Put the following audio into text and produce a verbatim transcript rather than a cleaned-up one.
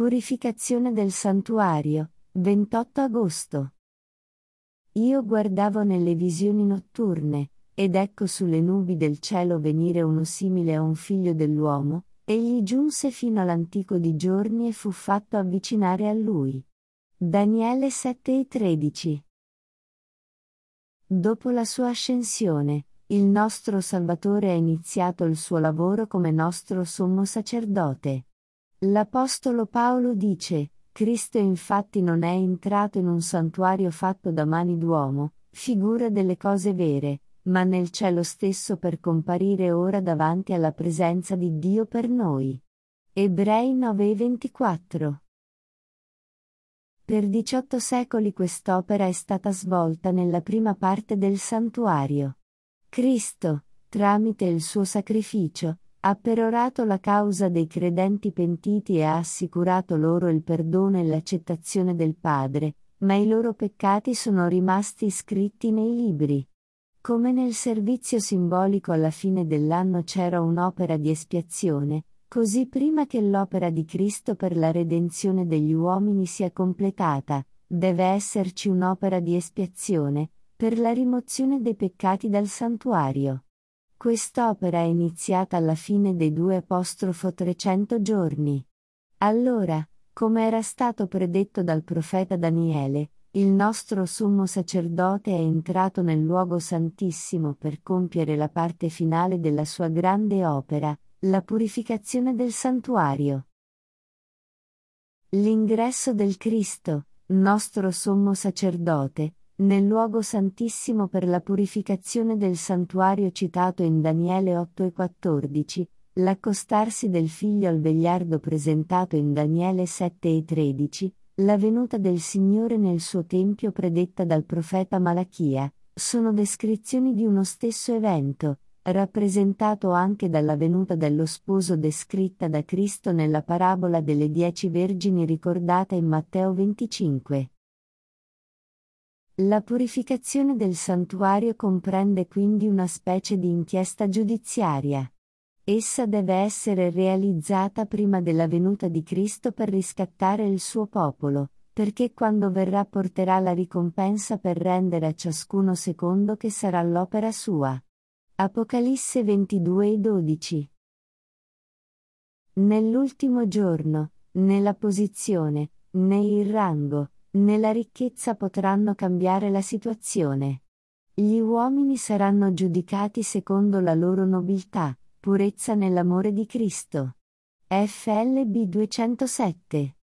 Purificazione del santuario, ventotto agosto. Io guardavo nelle visioni notturne, ed ecco sulle nubi del cielo venire uno simile a un figlio dell'uomo, egli giunse fino all'antico di giorni e fu fatto avvicinare a lui. Daniele sette e tredici. Dopo la sua ascensione, il nostro Salvatore ha iniziato il suo lavoro come nostro sommo sacerdote. L'Apostolo Paolo dice: Cristo infatti non è entrato in un santuario fatto da mani d'uomo, figura delle cose vere, ma nel cielo stesso per comparire ora davanti alla presenza di Dio per noi. Ebrei nove e ventiquattro. Per diciotto secoli quest'opera è stata svolta nella prima parte del santuario. Cristo, tramite il suo sacrificio, ha perorato la causa dei credenti pentiti e ha assicurato loro il perdono e l'accettazione del Padre, ma i loro peccati sono rimasti scritti nei libri. Come nel servizio simbolico alla fine dell'anno c'era un'opera di espiazione, così prima che l'opera di Cristo per la redenzione degli uomini sia completata, deve esserci un'opera di espiazione, per la rimozione dei peccati dal santuario. Quest'opera è iniziata alla fine dei due apostrofo trecento giorni. Allora, come era stato predetto dal profeta Daniele, il nostro sommo sacerdote è entrato nel luogo santissimo per compiere la parte finale della sua grande opera, la purificazione del santuario. L'ingresso del Cristo, nostro sommo sacerdote, nel luogo santissimo per la purificazione del santuario citato in Daniele otto e quattordici, l'accostarsi del figlio al vegliardo presentato in Daniele sette e tredici, la venuta del Signore nel suo tempio predetta dal profeta Malachia, sono descrizioni di uno stesso evento, rappresentato anche dalla venuta dello sposo descritta da Cristo nella parabola delle dieci vergini ricordata in Matteo venticinque. La purificazione del santuario comprende quindi una specie di inchiesta giudiziaria. Essa deve essere realizzata prima della venuta di Cristo per riscattare il suo popolo, perché quando verrà porterà la ricompensa per rendere a ciascuno secondo che sarà l'opera sua. Apocalisse ventidue e dodici. Nell'ultimo giorno, né la posizione, né il rango, né la ricchezza potranno cambiare la situazione. Gli uomini saranno giudicati secondo la loro nobiltà, purezza nell'amore di Cristo. F L B duecentosette.